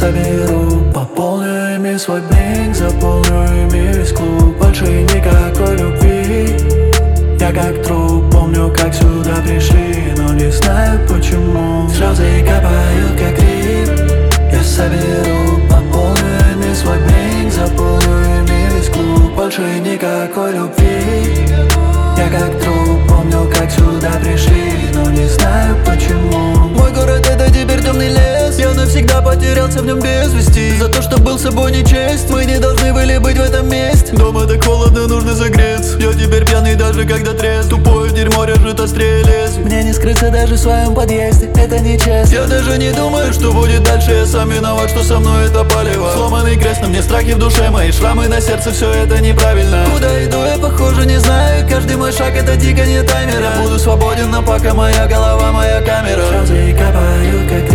соберу, пополню ими свой бинг, заполню ими весь клуб. Больше никакой любви, я как труп. Помню, как сюда пришли, но не знаю почему. Слезы капают, как гриб. Я соберу, пополню ими свой бинг, заполню ими весь клуб. Больше никакой любви, я как труп. Помню, как сюда пришли, но не знаю почему. Мой город — это теперь темный лес. Я навсегда потерялся в нем без вести. За то, что был собой нечесть. Мы не должны были быть в этом месте. Дома так холодно, нужно согреться. Я теперь пьяный, даже когда трезв. Тупое дерьмо режет острее лезвия. Мне не скрыться даже в своем подъезде, это нечестно. Я даже не думаю, что будет дальше. Я сам виноват, что со мной это палево. Сломанный крест, на мне страхи в душе. Мои шрамы на сердце, все это неправильно. Куда иду, я похоже не знаю. Каждый мой шаг — это тиканье таймера. Буду свободен, но пока моя голова, моя камера. Слезы капают, как